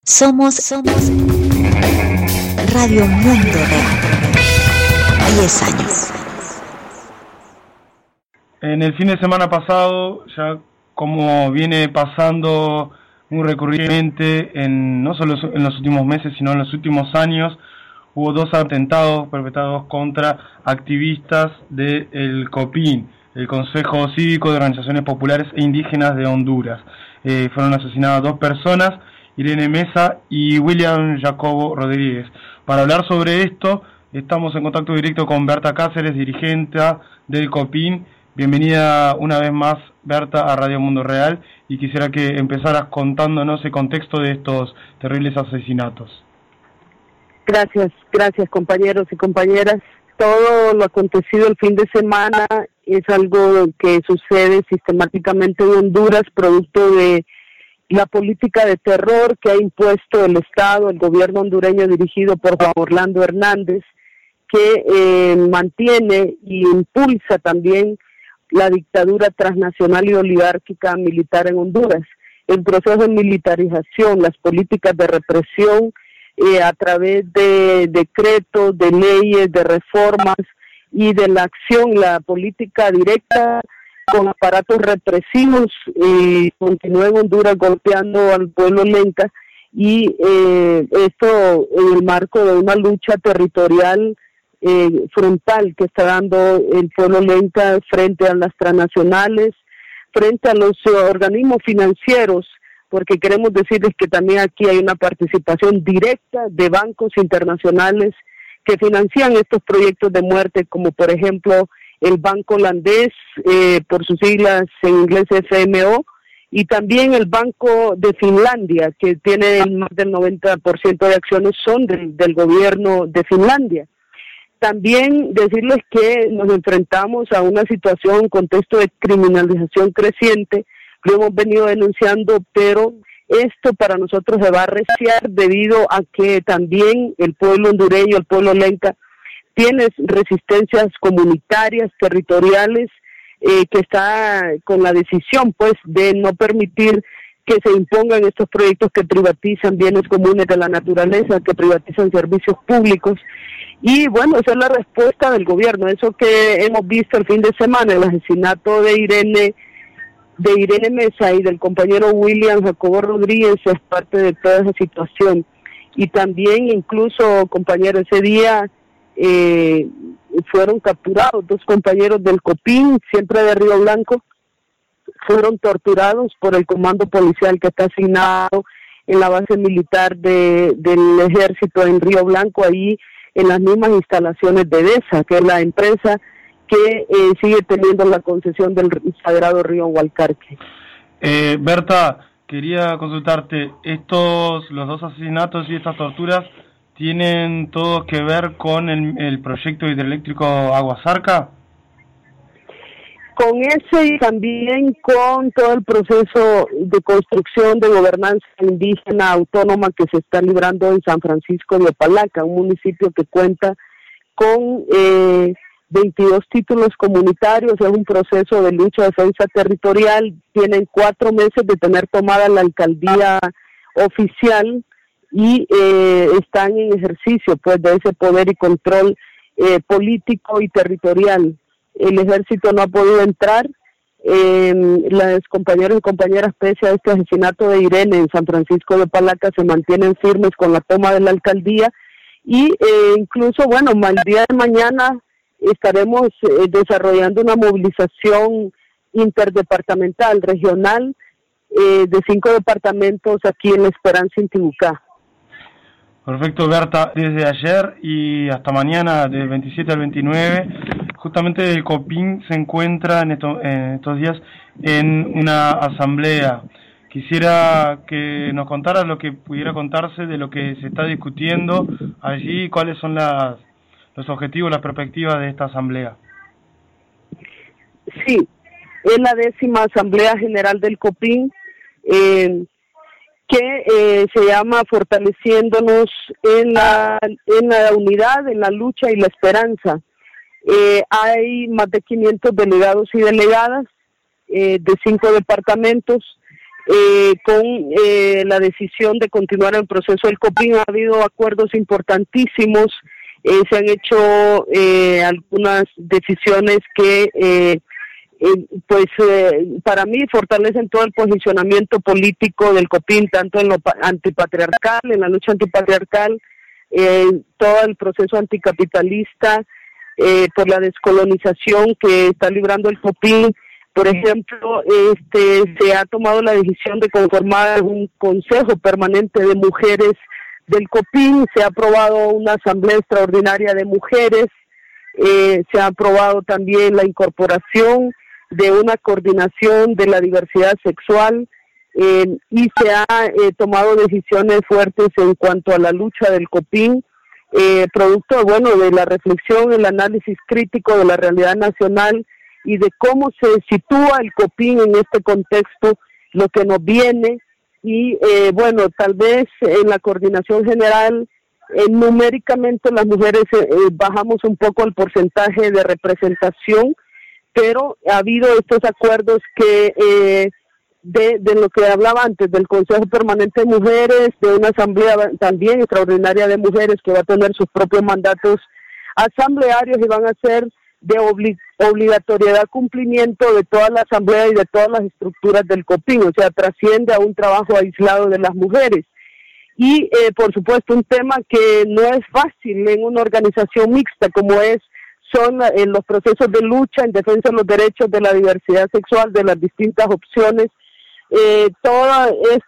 Somos Radio Mundo Real. 10 años. En el fin de semana pasado, ya como viene pasando muy recurrentemente, no solo en los últimos meses, sino en los últimos años, hubo 2 atentados perpetrados contra activistas del COPIN, el Consejo Cívico de Organizaciones Populares e Indígenas de Honduras. Fueron asesinadas 2 personas, Irene Mesa y William Jacobo Rodríguez. Para hablar sobre esto, estamos en contacto directo con Berta Cáceres, dirigente del COPIN. Bienvenida una vez más, Berta, a Radio Mundo Real, y quisiera que empezaras contándonos el contexto de estos terribles asesinatos. Gracias compañeros y compañeras. Todo lo acontecido el fin de semana es algo que sucede sistemáticamente en Honduras, producto de la política de terror que ha impuesto el Estado, el gobierno hondureño dirigido por Juan Orlando Hernández, que mantiene y impulsa también la dictadura transnacional y oligárquica militar en Honduras. El proceso de militarización, las políticas de represión a través de decretos, de leyes, de reformas y de la acción, la política directa con aparatos represivos, continúa en Honduras golpeando al pueblo lenca, y esto en el marco de una lucha territorial frontal que está dando el pueblo lenca frente a las transnacionales, frente a los organismos financieros, porque queremos decirles que también aquí hay una participación directa de bancos internacionales que financian estos proyectos de muerte, como por ejemplo el Banco Holandés, por sus siglas en inglés FMO, y también el Banco de Finlandia, que tiene más del 90% de acciones son del gobierno de Finlandia. También decirles que nos enfrentamos a una situación, un contexto de criminalización creciente, lo hemos venido denunciando, pero esto para nosotros se va a arreciar debido a que también el pueblo hondureño, el pueblo lenca, tiene resistencias comunitarias, territoriales, que está con la decisión pues de no permitir que se impongan estos proyectos que privatizan bienes comunes de la naturaleza, que privatizan servicios públicos. Y bueno, esa es la respuesta del gobierno, eso que hemos visto el fin de semana, el asesinato de Irene Mesa y del compañero William Jacobo Rodríguez es parte de toda esa situación. Y también incluso, compañero, ese día fueron capturados 2 compañeros del COPIN, siempre de Río Blanco, fueron torturados por el comando policial que está asignado en la base militar del ejército en Río Blanco, ahí en las mismas instalaciones de DESA, que es la empresa que sigue teniendo la concesión del Sagrado Río Hualcarque. Berta, quería consultarte, los 2 asesinatos y estas torturas tienen todo que ver con el proyecto hidroeléctrico Aguasarca. Con ese y también con todo el proceso de construcción de gobernanza indígena autónoma que se está librando en San Francisco de Opalaca, un municipio que cuenta con 22 títulos comunitarios, es un proceso de lucha de defensa territorial, tienen 4 meses de tener tomada la alcaldía oficial y están en ejercicio pues de ese poder y control político y territorial. El ejército no ha podido entrar, las compañeros y compañeras, pese a este asesinato de Irene en San Francisco de Opalaca, se mantienen firmes con la toma de la alcaldía y incluso, bueno, el día de mañana estaremos desarrollando una movilización interdepartamental, regional, de 5 departamentos aquí en La Esperanza, Intibucá. Perfecto, Berta. Desde ayer y hasta mañana, del 27 al 29, justamente el COPIN se encuentra en estos días en una asamblea. Quisiera que nos contara lo que pudiera contarse de lo que se está discutiendo allí, cuáles son los objetivos, las perspectivas de esta asamblea. Sí, es la 10ª Asamblea General del COPIN, que se llama Fortaleciéndonos en la unidad, en la lucha y la esperanza. Hay más de 500 delegados y delegadas de 5 departamentos. con la decisión de continuar el proceso del COPIN. Ha habido acuerdos importantísimos, se han hecho algunas decisiones que para mí fortalecen todo el posicionamiento político del COPIN, tanto en lo antipatriarcal, en la lucha antipatriarcal, todo el proceso anticapitalista, por la descolonización que está librando el COPIN. Por ejemplo, se ha tomado la decisión de conformar un consejo permanente de mujeres del COPIN, se ha aprobado una asamblea extraordinaria de mujeres, se ha aprobado también la incorporación de una coordinación de la diversidad sexual, y se ha tomado decisiones fuertes en cuanto a la lucha del COPIN, producto de la reflexión, el análisis crítico de la realidad nacional y de cómo se sitúa el COPIN en este contexto, lo que nos viene, y tal vez en la coordinación general, numéricamente las mujeres bajamos un poco el porcentaje de representación, pero ha habido estos acuerdos que de lo que hablaba antes, del Consejo Permanente de Mujeres, de una asamblea también extraordinaria de mujeres que va a tener sus propios mandatos asamblearios y van a ser de obligatoriedad cumplimiento de toda la asamblea y de todas las estructuras del COPIN, o sea, trasciende a un trabajo aislado de las mujeres. Y por supuesto un tema que no es fácil en una organización mixta como son los procesos de lucha en defensa de los derechos de la diversidad sexual, de las distintas opciones. Toda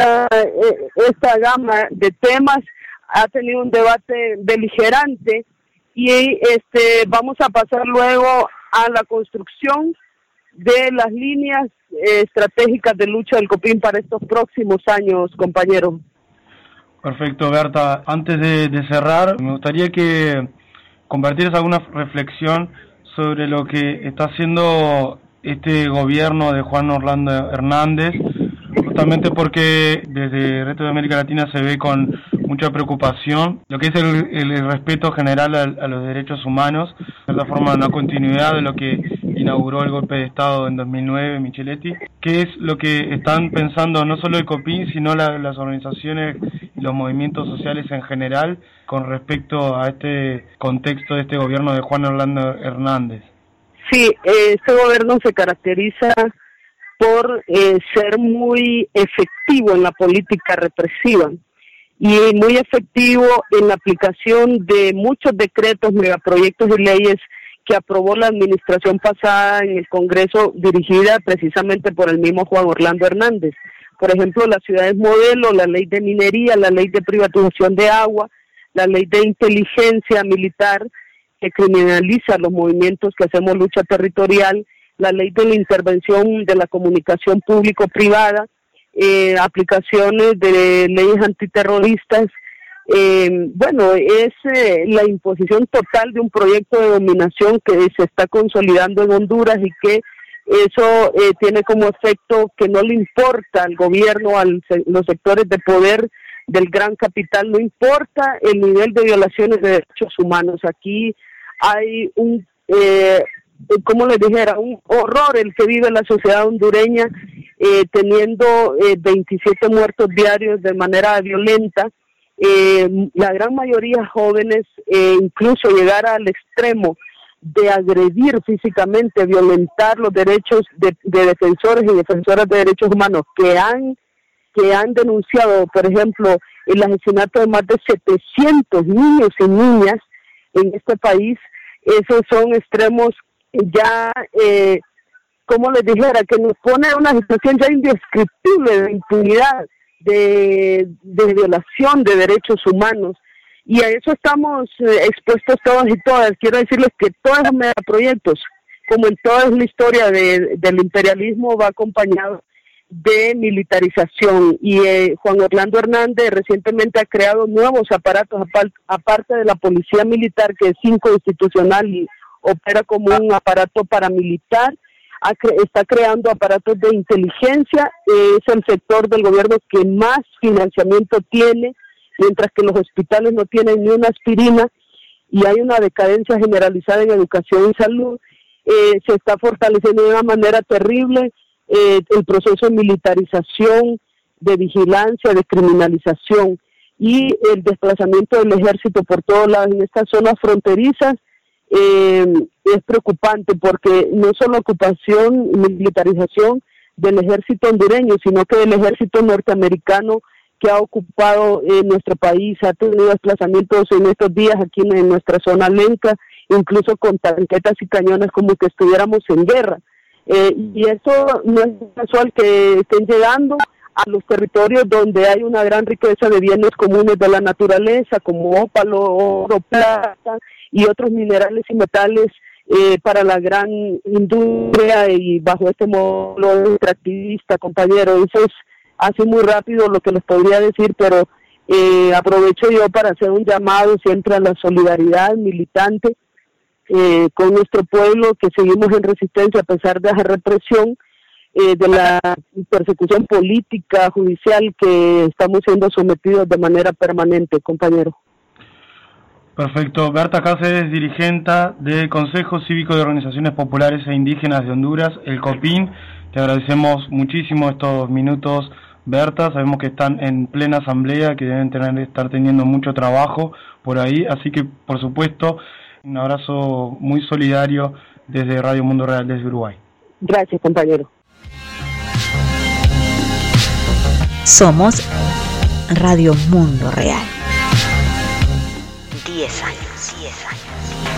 esta gama de temas ha tenido un debate beligerante y vamos a pasar luego a la construcción de las líneas estratégicas de lucha del COPIN para estos próximos años, compañeros. Perfecto, Berta. Antes de cerrar, me gustaría que compartieras alguna reflexión sobre lo que está haciendo este gobierno de Juan Orlando Hernández, justamente porque desde el resto de América Latina se ve con mucha preocupación lo que es el respeto general a los derechos humanos, de cierta forma una continuidad de lo que inauguró el golpe de Estado en 2009, Micheletti. ¿Qué es lo que están pensando no solo el COPIN, sino las organizaciones y los movimientos sociales en general con respecto a este contexto de este gobierno de Juan Orlando Hernández? Sí, este gobierno se caracteriza por ser muy efectivo en la política represiva y muy efectivo en la aplicación de muchos decretos, megaproyectos y leyes que aprobó la administración pasada en el Congreso, dirigida precisamente por el mismo Juan Orlando Hernández. Por ejemplo, las ciudades modelo, la ley de minería, la ley de privatización de agua, la ley de inteligencia militar, que criminaliza los movimientos que hacemos lucha territorial, la ley de la intervención de la comunicación público-privada, aplicaciones de leyes antiterroristas. Es la imposición total de un proyecto de dominación que se está consolidando en Honduras y que eso tiene como efecto que no le importa al gobierno, los sectores de poder del gran capital, no importa el nivel de violaciones de derechos humanos. Aquí hay un horror el que vive la sociedad hondureña, teniendo 27 muertos diarios de manera violenta, la gran mayoría jóvenes, incluso llegar al extremo de agredir físicamente, violentar los derechos de defensores y defensoras de derechos humanos que han denunciado, por ejemplo, el asesinato de más de 700 niños y niñas en este país. Esos son extremos ya, como les dijera, que nos pone en una situación ya indescriptible de impunidad, de violación de derechos humanos, y a eso estamos expuestos todos y todas. Quiero decirles que todos los megaproyectos, como en toda la historia del imperialismo, va acompañado de militarización, y Juan Orlando Hernández recientemente ha creado nuevos aparatos, aparte de la policía militar, que es inconstitucional y opera como un aparato paramilitar. Está creando aparatos de inteligencia, es el sector del gobierno que más financiamiento tiene, mientras que los hospitales no tienen ni una aspirina, y hay una decadencia generalizada en educación y salud. Se está fortaleciendo de una manera terrible el proceso de militarización de vigilancia, de criminalización y el desplazamiento del ejército por todos lados en estas zonas fronterizas es preocupante, porque no solo ocupación y militarización del ejército hondureño, sino que del ejército norteamericano que ha ocupado nuestro país, ha tenido desplazamientos en estos días aquí en nuestra zona lenca, incluso con tanquetas y cañones como que estuviéramos en guerra. Y eso no es casual que estén llegando a los territorios donde hay una gran riqueza de bienes comunes de la naturaleza, como ópalo, oro, plata y otros minerales y metales para la gran industria, y bajo este modelo extractivista, compañero. Eso es así muy rápido lo que les podría decir, pero aprovecho yo para hacer un llamado siempre a la solidaridad militante con nuestro pueblo, que seguimos en resistencia a pesar de la represión, de la persecución política, judicial, que estamos siendo sometidos de manera permanente, compañero. Perfecto. Berta Cáceres, dirigente del Consejo Cívico de Organizaciones Populares e Indígenas de Honduras, el COPIN. Te agradecemos muchísimo estos minutos, Berta. Sabemos que están en plena asamblea, que deben estar teniendo mucho trabajo por ahí, así que, por supuesto, un abrazo muy solidario desde Radio Mundo Real, desde Uruguay. Gracias, compañero. Somos Radio Mundo Real. 10 años.